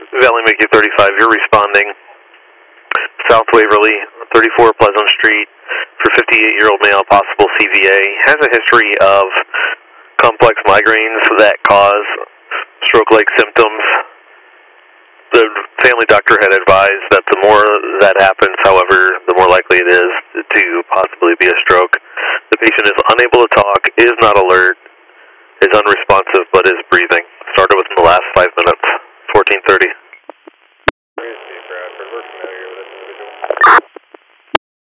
Valley Mickey 35, you're responding. South Waverly, 34 Pleasant Street, for 58-year-old male, possible CVA. Has a history of complex migraines that cause stroke-like symptoms. The family doctor had advised that the more that happens, however, the more likely it is to possibly be a stroke. The patient is unable to talk, is not alert, is unresponsive, but is breathing. Started within the last 5 minutes, 14:30.